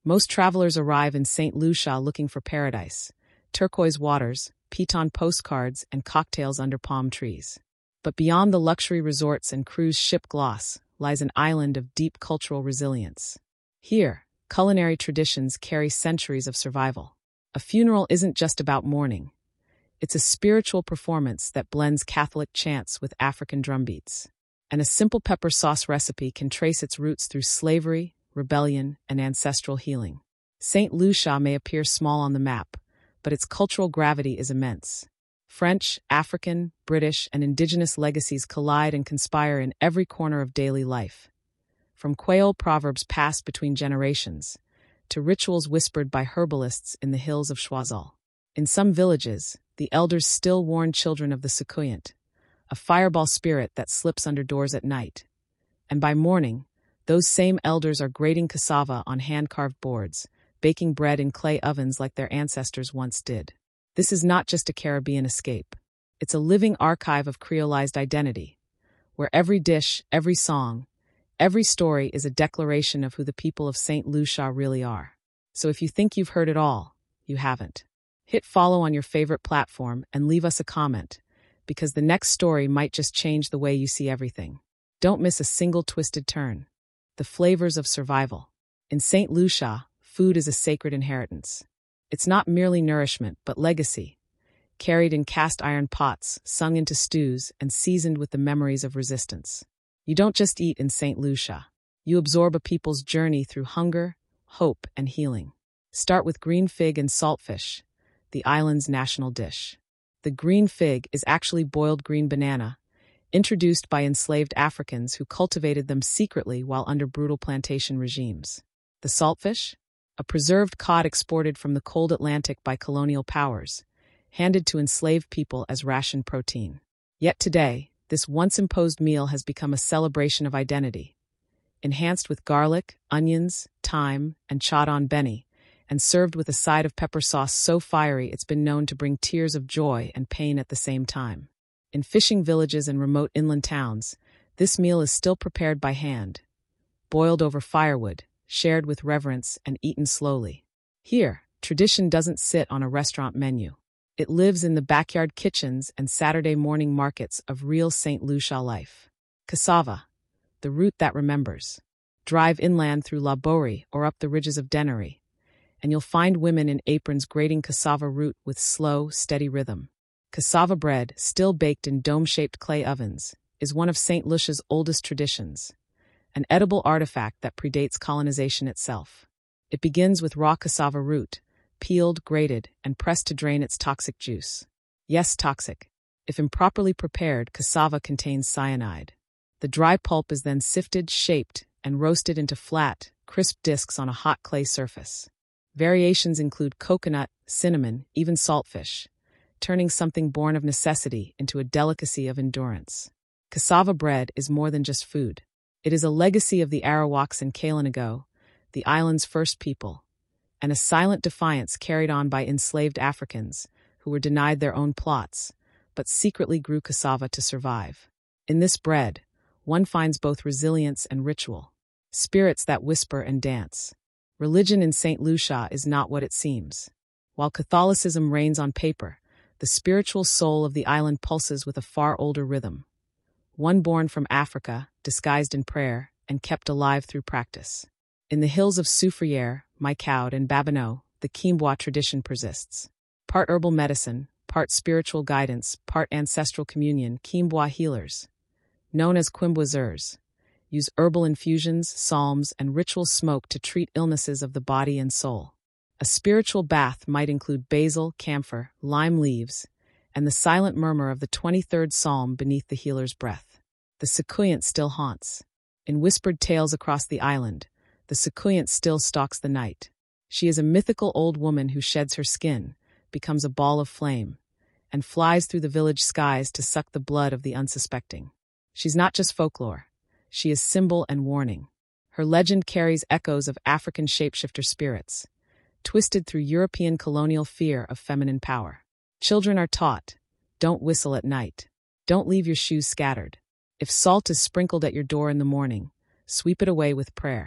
Most travelers arrive in St. Lucia looking for paradise, turquoise waters, Piton postcards, and cocktails under palm trees. But beyond the luxury resorts and cruise ship gloss lies an island of deep cultural resilience. Here, culinary traditions carry centuries of survival. A funeral isn't just about mourning. It's a spiritual performance that blends Catholic chants with African drumbeats. And a simple pepper sauce recipe can trace its roots through slavery, rebellion, and ancestral healing. St. Lucia may appear small on the map, but its cultural gravity is immense. French, African, British, and indigenous legacies collide and conspire in every corner of daily life. From Creole proverbs passed between generations, to rituals whispered by herbalists in the hills of Choiseul. In some villages, the elders still warn children of the Sakuyant, a fireball spirit that slips under doors at night. And by morning, those same elders are grating cassava on hand-carved boards, baking bread in clay ovens like their ancestors once did. This is not just a Caribbean escape. It's a living archive of creolized identity, where every dish, every song, every story is a declaration of who the people of St. Lucia really are. So if you think you've heard it all, you haven't. Hit follow on your favorite platform and leave us a comment, because the next story might just change the way you see everything. Don't miss a single twisted turn. The flavors of survival. In St. Lucia, food is a sacred inheritance. It's not merely nourishment, but legacy, carried in cast iron pots, sung into stews, and seasoned with the memories of resistance. You don't just eat in St. Lucia. You absorb a people's journey through hunger, hope, and healing. Start with green fig and saltfish, the island's national dish. The green fig is actually boiled green banana, introduced by enslaved Africans who cultivated them secretly while under brutal plantation regimes. The saltfish? A preserved cod exported from the cold Atlantic by colonial powers, handed to enslaved people as ration protein. Yet today, this once-imposed meal has become a celebration of identity. Enhanced with garlic, onions, thyme, and chardon beni, and served with a side of pepper sauce so fiery it's been known to bring tears of joy and pain at the same time. In fishing villages and remote inland towns, this meal is still prepared by hand, boiled over firewood, shared with reverence, and eaten slowly. Here, tradition doesn't sit on a restaurant menu. It lives in the backyard kitchens and Saturday morning markets of real St. Lucia life. Cassava, the root that remembers. Drive inland through La Borie or up the ridges of Dennery, and you'll find women in aprons grating cassava root with slow, steady rhythm. Cassava bread, still baked in dome-shaped clay ovens, is one of St. Lucia's oldest traditions, an edible artifact that predates colonization itself. It begins with raw cassava root, peeled, grated, and pressed to drain its toxic juice. Yes, toxic. If improperly prepared, cassava contains cyanide. The dry pulp is then sifted, shaped, and roasted into flat, crisp discs on a hot clay surface. Variations include coconut, cinnamon, even saltfish, turning something born of necessity into a delicacy of endurance. Cassava bread is more than just food. It is a legacy of the Arawaks and Kalinago, the island's first people, and a silent defiance carried on by enslaved Africans who were denied their own plots, but secretly grew cassava to survive. In this bread, one finds both resilience and ritual, spirits that whisper and dance. Religion in St. Lucia is not what it seems. While Catholicism reigns on paper, the spiritual soul of the island pulses with a far older rhythm, one born from Africa, disguised in prayer, and kept alive through practice. In the hills of Soufriere, Maïcaude, and Babonneau, the Quimbois tradition persists. Part herbal medicine, part spiritual guidance, part ancestral communion, Quimbois healers, known as Quimboiseurs, use herbal infusions, psalms, and ritual smoke to treat illnesses of the body and soul. A spiritual bath might include basil, camphor, lime leaves, and the silent murmur of the 23rd Psalm beneath the healer's breath. The Sakuyant still haunts. In whispered tales across the island, the Sakuyant still stalks the night. She is a mythical old woman who sheds her skin, becomes a ball of flame, and flies through the village skies to suck the blood of the unsuspecting. She's not just folklore. She is symbol and warning. Her legend carries echoes of African shapeshifter spirits, twisted through European colonial fear of feminine power. Children are taught, don't whistle at night. Don't leave your shoes scattered. If salt is sprinkled at your door in the morning, sweep it away with prayer.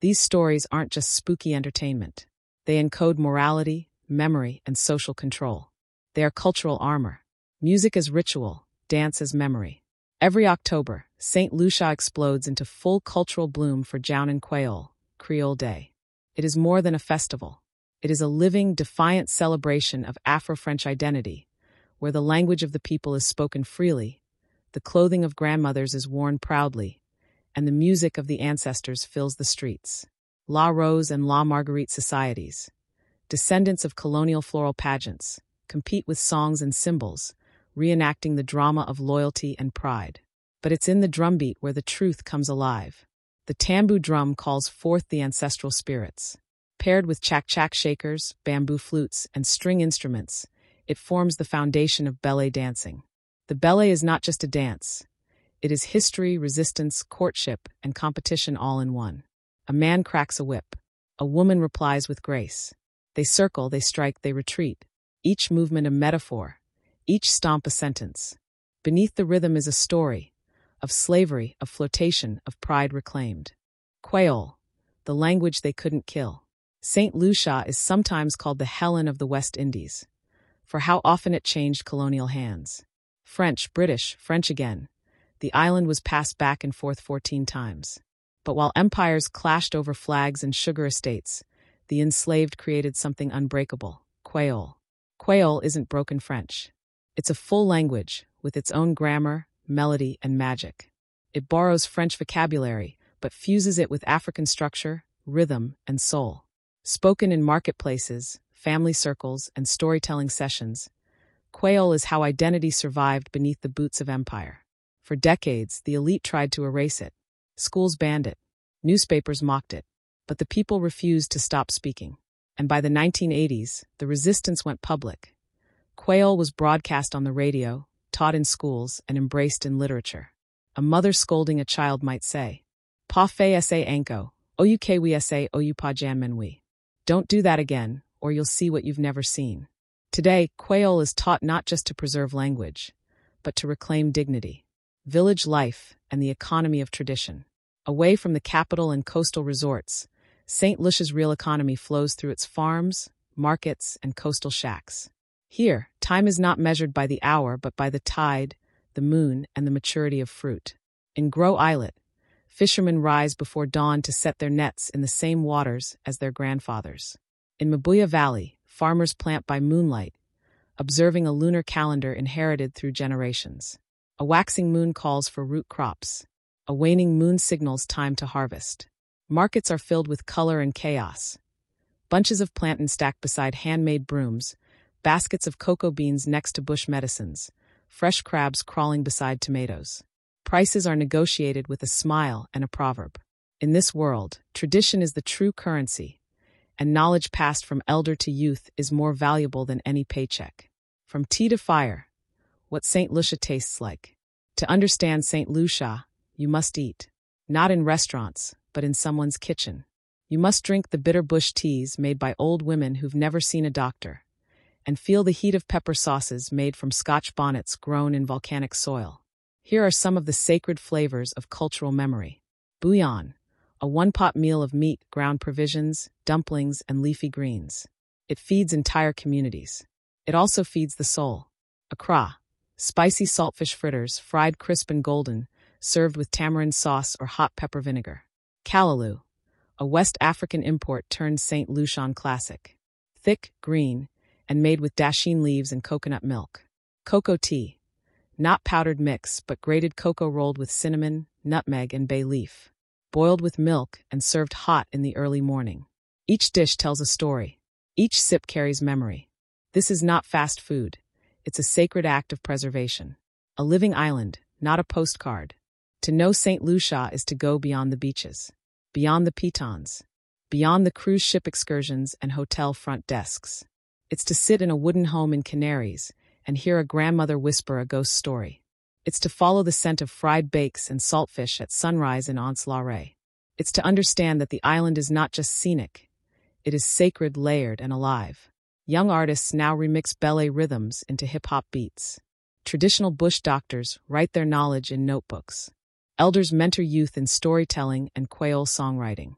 These stories aren't just spooky entertainment. They encode morality, memory, and social control. They are cultural armor. Music as ritual, dance as memory. Every October, St. Lucia explodes into full cultural bloom for Jounen Kwéyòle, Creole Day. It is more than a festival. It is a living, defiant celebration of Afro-French identity, where the language of the people is spoken freely, the clothing of grandmothers is worn proudly, and the music of the ancestors fills the streets. La Rose and La Marguerite societies, descendants of colonial floral pageants, compete with songs and symbols, reenacting the drama of loyalty and pride. But it's in the drumbeat where the truth comes alive. The tambu drum calls forth the ancestral spirits. Paired with chak-chak shakers, bamboo flutes, and string instruments, it forms the foundation of belé dancing. The belé is not just a dance. It is history, resistance, courtship, and competition all in one. A man cracks a whip. A woman replies with grace. They circle, they strike, they retreat. Each movement a metaphor, each stomp a sentence. Beneath the rhythm is a story, of slavery, of flotation, of pride reclaimed. Kwéyòle, the language they couldn't kill. St. Lucia is sometimes called the Helen of the West Indies, for how often it changed colonial hands. French, British, French again. The island was passed back and forth 14 times. But while empires clashed over flags and sugar estates, the enslaved created something unbreakable, Kwéyòle. Kwéyòle isn't broken French. It's a full language, with its own grammar, melody, and magic. It borrows French vocabulary, but fuses it with African structure, rhythm, and soul. Spoken in marketplaces, family circles, and storytelling sessions, Kwéyòle is how identity survived beneath the boots of empire. For decades, the elite tried to erase it. Schools banned it. Newspapers mocked it. But the people refused to stop speaking. And by the 1980s, the resistance went public. Kwéyòle was broadcast on the radio, taught in schools, and embraced in literature. A mother scolding a child might say, "Pa fe sa anko, oyuke wi sa oyu pa janmenwi." Don't do that again, or you'll see what you've never seen. Today, Kwéyòle is taught not just to preserve language, but to reclaim dignity, village life, and the economy of tradition. Away from the capital and coastal resorts, St. Lucia's real economy flows through its farms, markets, and coastal shacks. Here, time is not measured by the hour but by the tide, the moon, and the maturity of fruit. In Gros Islet, fishermen rise before dawn to set their nets in the same waters as their grandfathers. In Mabuya Valley, farmers plant by moonlight, observing a lunar calendar inherited through generations. A waxing moon calls for root crops. A waning moon signals time to harvest. Markets are filled with color and chaos. Bunches of plantain stacked beside handmade brooms, baskets of cocoa beans next to bush medicines, fresh crabs crawling beside tomatoes. Prices are negotiated with a smile and a proverb. In this world, tradition is the true currency, and knowledge passed from elder to youth is more valuable than any paycheck. From tea to fire, what St. Lucia tastes like. To understand St. Lucia, you must eat. Not in restaurants, but in someone's kitchen. You must drink the bitter bush teas made by old women who've never seen a doctor, and feel the heat of pepper sauces made from Scotch bonnets grown in volcanic soil. Here are some of the sacred flavors of cultural memory. Bouillon, a one-pot meal of meat, ground provisions, dumplings, and leafy greens. It feeds entire communities. It also feeds the soul. Accra, spicy saltfish fritters, fried crisp and golden, served with tamarind sauce or hot pepper vinegar. Callaloo, a West African import turned St. Lucian classic. Thick, green, and made with dasheen leaves and coconut milk. Cocoa tea, not powdered mix, but grated cocoa rolled with cinnamon, nutmeg, and bay leaf. Boiled with milk and served hot in the early morning. Each dish tells a story. Each sip carries memory. This is not fast food. It's a sacred act of preservation. A living island, not a postcard. To know St. Lucia is to go beyond the beaches, beyond the pitons, beyond the cruise ship excursions and hotel front desks. It's to sit in a wooden home in Canaries and hear a grandmother whisper a ghost story. It's to follow the scent of fried bakes and saltfish at sunrise in Anse La Rae. It's to understand that the island is not just scenic. It is sacred, layered, and alive. Young artists now remix belé rhythms into hip-hop beats. Traditional bush doctors write their knowledge in notebooks. Elders mentor youth in storytelling and Kwéyòle songwriting.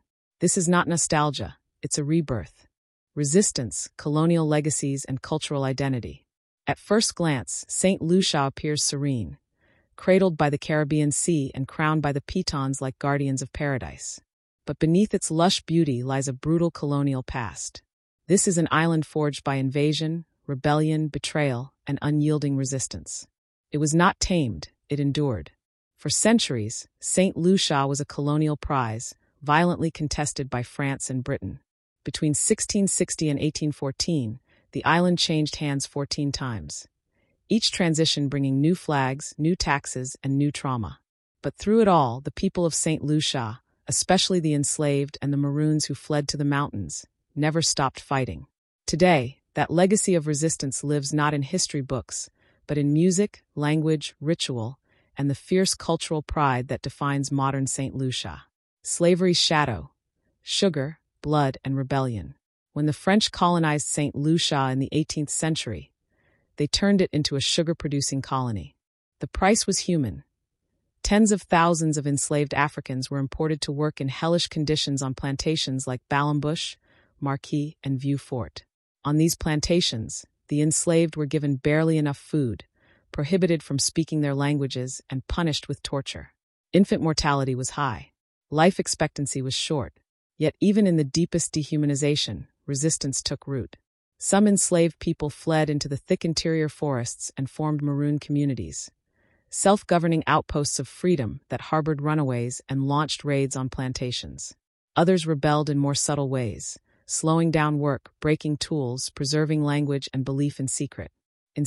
This is not nostalgia, it's a rebirth. Resistance, colonial legacies, and cultural identity. At first glance, St. Lucia appears serene, cradled by the Caribbean Sea and crowned by the Pitons like guardians of paradise. But beneath its lush beauty lies a brutal colonial past. This is an island forged by invasion, rebellion, betrayal, and unyielding resistance. It was not tamed, it endured. For centuries, St. Lucia was a colonial prize, violently contested by France and Britain. Between 1660 and 1814, the island changed hands 14 times. Each transition bringing new flags, new taxes, and new trauma. But through it all, the people of St. Lucia, especially the enslaved and the Maroons who fled to the mountains, never stopped fighting. Today, that legacy of resistance lives not in history books, but in music, language, ritual, and the fierce cultural pride that defines modern St. Lucia. Slavery's shadow, sugar, blood, and rebellion. When the French colonized St. Lucia in the 18th century, they turned it into a sugar-producing colony. The price was human. Tens of thousands of enslaved Africans were imported to work in hellish conditions on plantations like Balambush, Marquis, and Vieux Fort. On these plantations, the enslaved were given barely enough food, prohibited from speaking their languages, and punished with torture. Infant mortality was high. Life expectancy was short. Yet even in the deepest dehumanization, resistance took root. Some enslaved people fled into the thick interior forests and formed Maroon communities, self-governing outposts of freedom that harbored runaways and launched raids on plantations. Others rebelled in more subtle ways, slowing down work, breaking tools, preserving language and belief in secret. In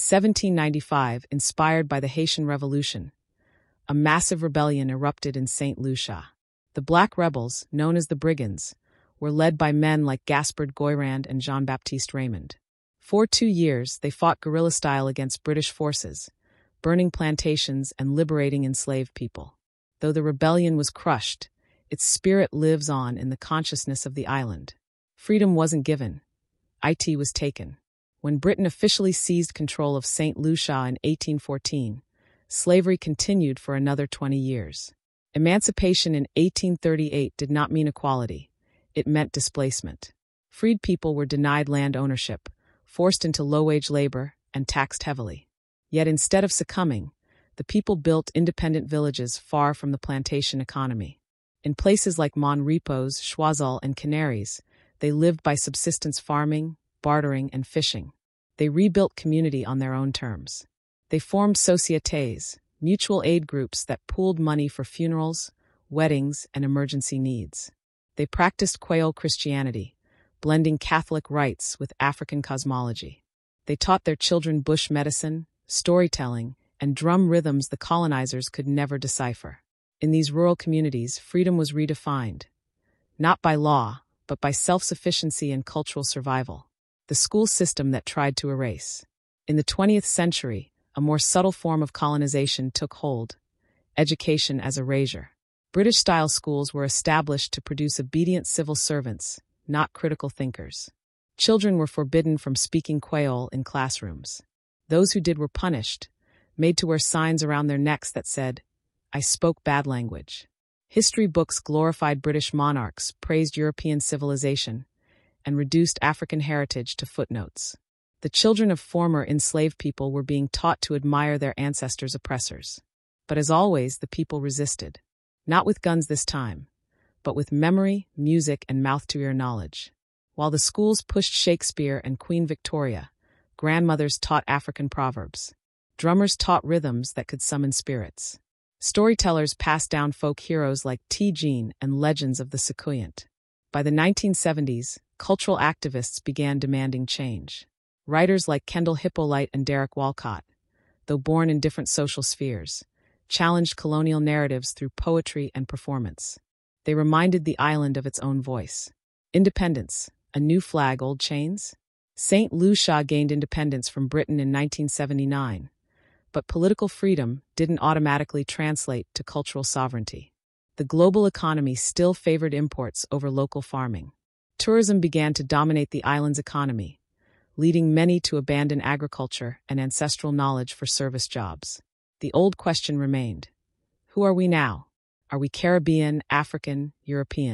1795, inspired by the Haitian Revolution, a massive rebellion erupted in St. Lucia. The Black rebels, known as the Brigands, were led by men like Gaspard Goyrand and Jean-Baptiste Raymond. For 2 years, they fought guerrilla-style against British forces, burning plantations and liberating enslaved people. Though the rebellion was crushed, its spirit lives on in the consciousness of the island. Freedom wasn't given. It was taken. When Britain officially seized control of St. Lucia in 1814, slavery continued for another 20 years. Emancipation in 1838 did not mean equality. It meant displacement. Freed people were denied land ownership, forced into low-wage labor, and taxed heavily. Yet instead of succumbing, the people built independent villages far from the plantation economy. In places like Monrepos, Choiseul, and Canaries, they lived by subsistence farming, bartering, and fishing. They rebuilt community on their own terms. They formed sociétés, mutual aid groups that pooled money for funerals, weddings, and emergency needs. They practiced Creole Christianity, blending Catholic rites with African cosmology. They taught their children bush medicine, storytelling, and drum rhythms the colonizers could never decipher. In these rural communities, freedom was redefined, not by law, but by self-sufficiency and cultural survival. The school system that tried to erase. In the 20th century, a more subtle form of colonization took hold, education as erasure. British-style schools were established to produce obedient civil servants, not critical thinkers. Children were forbidden from speaking Creole in classrooms. Those who did were punished, made to wear signs around their necks that said, "I spoke bad language." History books glorified British monarchs, praised European civilization, and reduced African heritage to footnotes. The children of former enslaved people were being taught to admire their ancestors' oppressors. But as always, the people resisted. Not with guns this time, but with memory, music, and mouth-to-ear knowledge. While the schools pushed Shakespeare and Queen Victoria, grandmothers taught African proverbs. Drummers taught rhythms that could summon spirits. Storytellers passed down folk heroes like T. Jean and legends of the Secoyant. By the 1970s, cultural activists began demanding change. Writers like Kendall Hippolyte and Derek Walcott, though born in different social spheres, challenged colonial narratives through poetry and performance. They reminded the island of its own voice. Independence, a new flag, old chains? St. Lucia gained independence from Britain in 1979, but political freedom didn't automatically translate to cultural sovereignty. The global economy still favored imports over local farming. Tourism began to dominate the island's economy, leading many to abandon agriculture and ancestral knowledge for service jobs. The old question remained: who are we now? Are we Caribbean, African, European,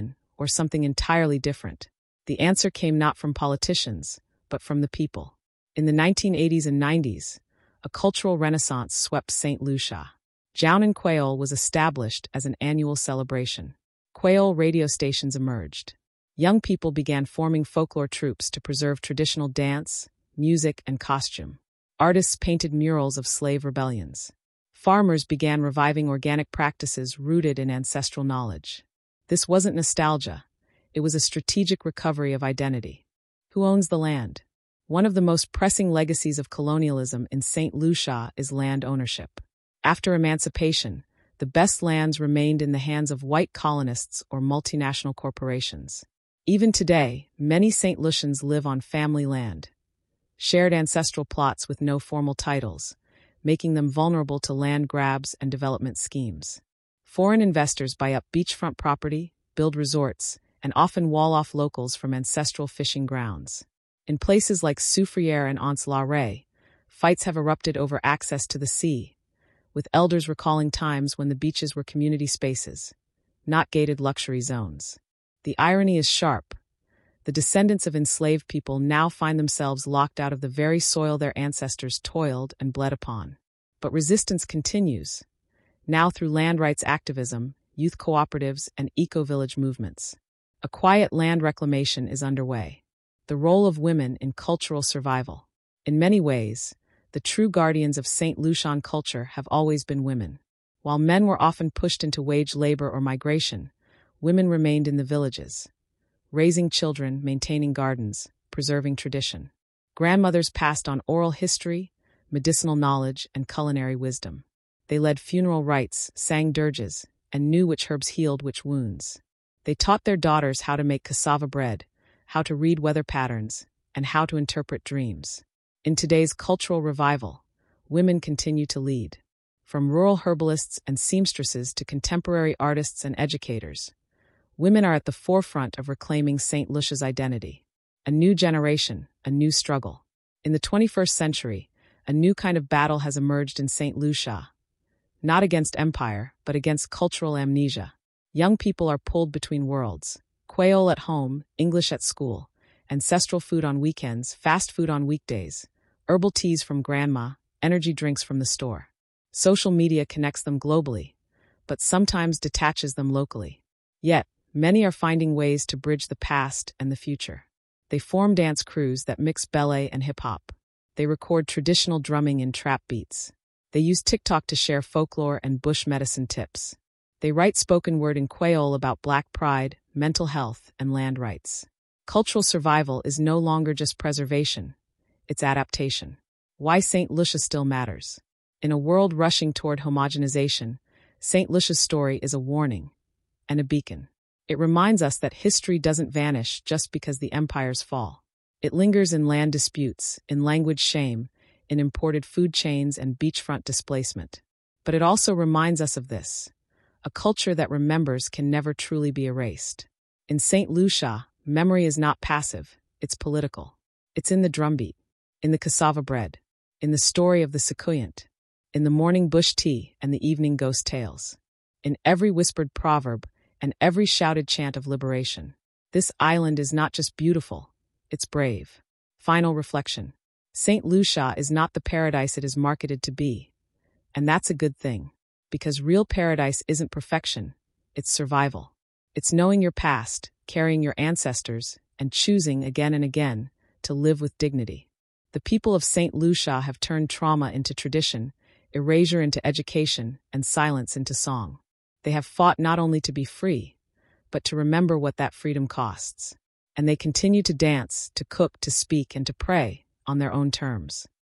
or something entirely different? The answer came not from politicians, but from the people. In the 1980s and 90s, a cultural renaissance swept St. Lucia. Jounan Kwéyòle was established as an annual celebration. Kwéyòle radio stations emerged. Young people began forming folklore troupes to preserve traditional dance, music, and costume. Artists painted murals of slave rebellions. Farmers began reviving organic practices rooted in ancestral knowledge. This wasn't nostalgia. It was a strategic recovery of identity. Who owns the land? One of the most pressing legacies of colonialism in St. Lucia is land ownership. After emancipation, the best lands remained in the hands of white colonists or multinational corporations. Even today, many St. Lucians live on family land, shared ancestral plots with no formal titles, making them vulnerable to land grabs and development schemes. Foreign investors buy up beachfront property, build resorts, and often wall off locals from ancestral fishing grounds. In places like Soufrière and Anse-la-Raye, fights have erupted over access to the sea, with elders recalling times when the beaches were community spaces, not gated luxury zones. The irony is sharp. The descendants of enslaved people now find themselves locked out of the very soil their ancestors toiled and bled upon. But resistance continues, now through land rights activism, youth cooperatives, and eco-village movements. A quiet land reclamation is underway. The role of women in cultural survival. In many ways, the true guardians of St. Lucian culture have always been women. While men were often pushed into wage labor or migration, women remained in the villages, raising children, maintaining gardens, preserving tradition. Grandmothers passed on oral history, medicinal knowledge, and culinary wisdom. They led funeral rites, sang dirges, and knew which herbs healed which wounds. They taught their daughters how to make cassava bread, how to read weather patterns, and how to interpret dreams. In today's cultural revival, women continue to lead. From rural herbalists and seamstresses to contemporary artists and educators, women are at the forefront of reclaiming St. Lucia's identity. A new generation, a new struggle. In the 21st century, a new kind of battle has emerged in St. Lucia. Not against empire, but against cultural amnesia. Young people are pulled between worlds. Kwéyòle at home, English at school. Ancestral food on weekends, fast food on weekdays. Herbal teas from grandma, energy drinks from the store. Social media connects them globally, but sometimes detaches them locally. Yet, many are finding ways to bridge the past and the future. They form dance crews that mix ballet and hip-hop. They record traditional drumming in trap beats. They use TikTok to share folklore and bush medicine tips. They write spoken word in Kwéyòle about Black pride, mental health, and land rights. Cultural survival is no longer just preservation, it's adaptation. Why St. Lucia still matters. In a world rushing toward homogenization, St. Lucia's story is a warning and a beacon. It reminds us that history doesn't vanish just because the empires fall. It lingers in land disputes, in language shame, in imported food chains and beachfront displacement. But it also reminds us of this. A culture that remembers can never truly be erased. In St. Lucia, memory is not passive, it's political. It's in the drumbeat, in the cassava bread, in the story of the Sakuyant, in the morning bush tea and the evening ghost tales, in every whispered proverb and every shouted chant of liberation. This island is not just beautiful, it's brave. Final reflection. St. Lucia is not the paradise it is marketed to be. And that's a good thing, because real paradise isn't perfection, it's survival. It's knowing your past, carrying your ancestors, and choosing again and again to live with dignity. The people of St. Lucia have turned trauma into tradition, erasure into education, and silence into song. They have fought not only to be free, but to remember what that freedom costs. And they continue to dance, to cook, to speak, and to pray on their own terms.